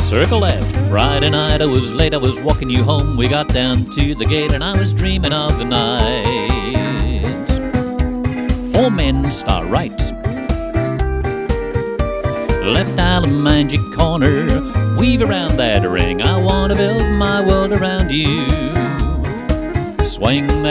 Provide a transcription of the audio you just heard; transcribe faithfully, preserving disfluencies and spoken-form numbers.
Circle left. Friday night I was late, I was walking you home. We got down to the gate and I was dreaming of the night. Four men start right. Left out of magic corner. Weave around that ring. I want to build my world around you. Swing that